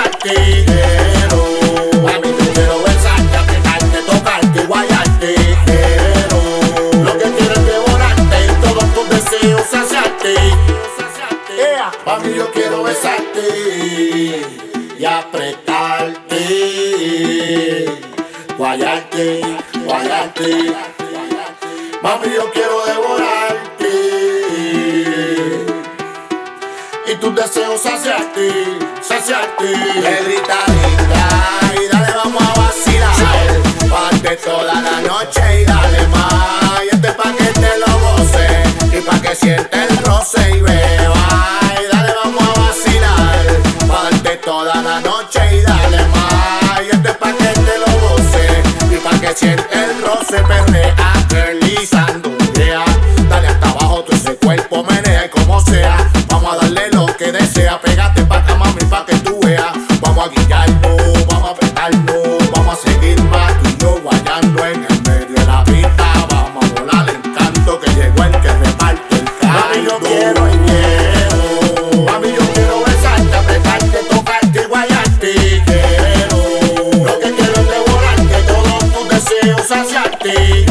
saciarte. Mami, yo quiero besarte, apretarte, tocarte, guayarte. Lo que quiero es devorarte y todos tus deseos saciarte. Mami, yo quiero besarte y apretarte, guayarte, guayarte. Mami, yo quiero devorarte y tus deseos saciarte, saciarte. Le grita linda y dale, vamos a vacilar. Parte toda la noche y dale más. Y este es pa' que te lo goce y pa' que siente el roce y beba. Y dale, vamos a vacilar. Parte toda la noche y dale más. Y este es pa' que te lo goce y pa' que siente el roce. Perrea, deslizando, yeah. Dale hasta abajo, todo ese cuerpo menea y como sea. Vamos a darle lo que desea. Pégate pa' acá, mami, pa' que tú veas. Vamos a guiarnos, vamos a apretarnos. Vamos a seguir más tú y yo guayando en el medio de la pista. Vamos a volar el encanto que llegó el que reparte el caldo. Mami, yo quiero y quiero. Mami, yo quiero besarte, apretarte, tocarte, guayarte. Lo que quiero es devorarte, todos tus deseos saciarte.